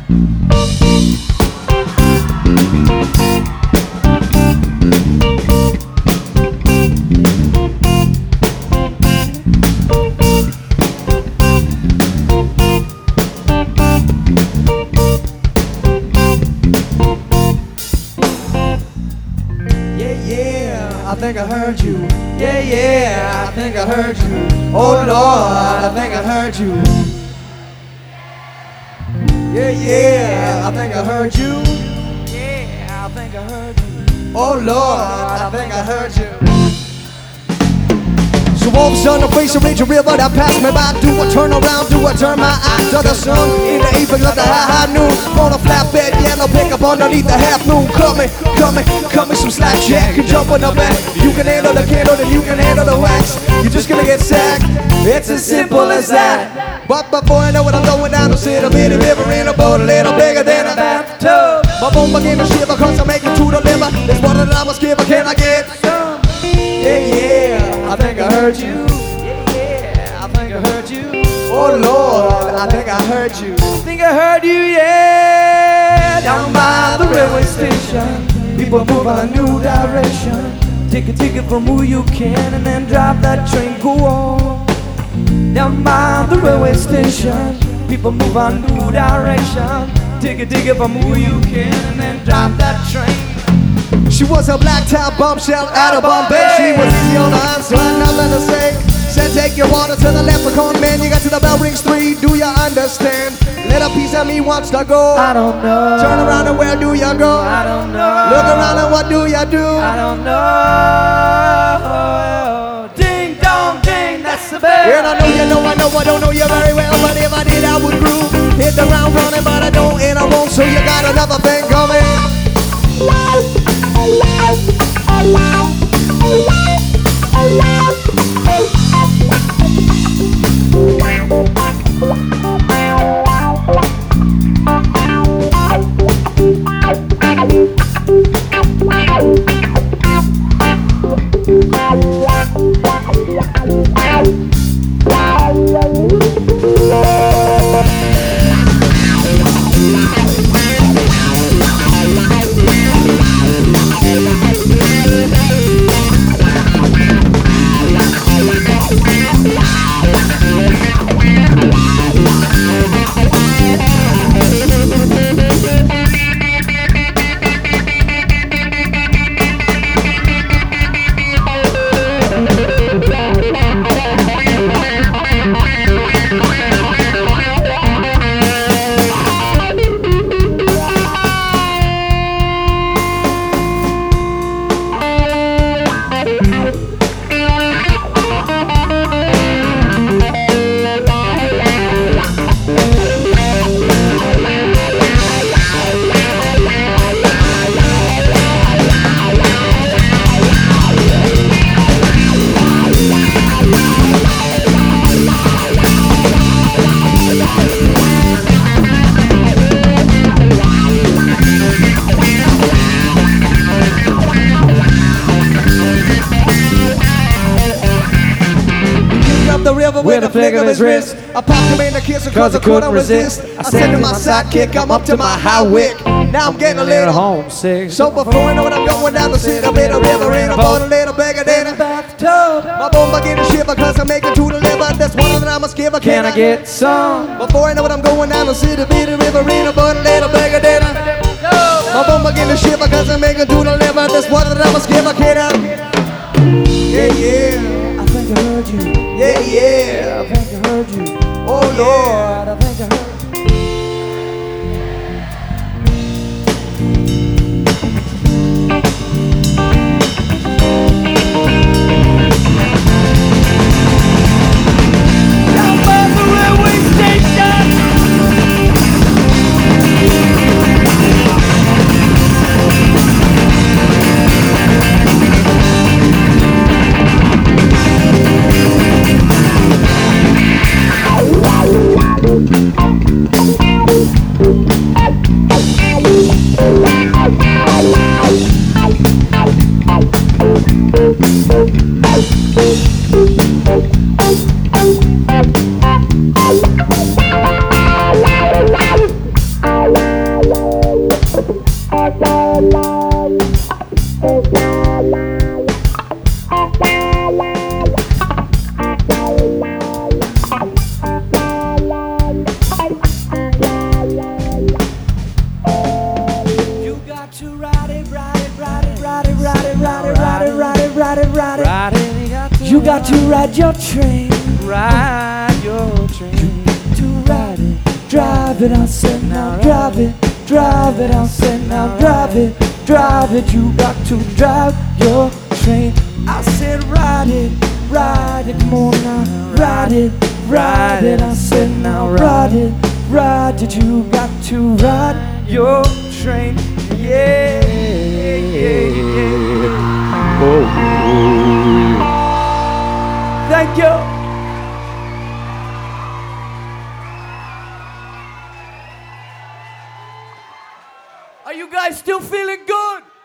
I think I heard you. Yeah, yeah, I think I heard you. Oh Lord, I think I heard you. Yeah, yeah, I think I heard you. Yeah, I think I heard you. Oh Lord, I think I heard you. So all of a sudden, a face of raging river that passed me by. Do I turn around? Do I turn my eyes to the sun? In the evening of the high noon, on a flatbed, yellow pickup underneath the half moon. Coming, some slack jack. You jump on the back. You can handle the candle, then you can handle the wax. You're just gonna get sacked. It's as simple as that. But before I know it, I'm going down to sit a bitty river in a boat a little bigger than a bathtub. My bone begin to shiver 'cause I'm making to the liver. This water that I must give, can I get some? Yeah, yeah, I think I heard you. Yeah, yeah, I think I heard you. Oh Lord, I think I heard you. I think I heard you, yeah. Down by the railway station, people move on a new direction. Take a ticket from who you can and then drive that train, go on. Down by the railway station, people move on a new direction. Take a ticket from who you can and then drive that train. She was a black top bombshell out of Bombay. She was easy on the eyes, so I had nothing to say. Said take your water to the leprechaun man. You got to the bell rings 3, do you understand? Let a piece of me watch the go. I don't know. Turn around and where do you go? I don't know. Look around and what do you do? I don't know. Ding dong ding, that's the bell. And I know you know, I know I don't know you very well, but if I did I would groove. Hit the ground running, but I don't and I won't, so you got another thing coming. The river with a flick of his wrist. I popped him in the kiss because I couldn't resist. I said to my sidekick, I'm up to my high wick. Now I'm getting a little homesick. So before I know it, I'm going down the city, a bit of river in a boat a little bigger than a bathtub. My bone begin to shiver because I'm making to the liver. That's one that I must give. Can I get some? Before I know it, I'm going down the city, a bit of river in a boat a little bigger than a bathtub. My bone begin to shiver because I'm making to the liver. That's one that I must give. Can I? Yeah, yeah, I think I heard you. Yeah, yeah, I think I heard you. Oh Lord, I think I heard you. Down by the railway station. Wow. to ride your train. Ride your train. To ride it, drive it. I said now drive it, drive it. I said now drive it, drive it. You got to drive your train. I said ride it, come on now, ride it, ride it. I said now ride it, ride it. You got to ride your train. Yeah, yeah, yeah. Oh. Thank you. Are you guys still feeling good?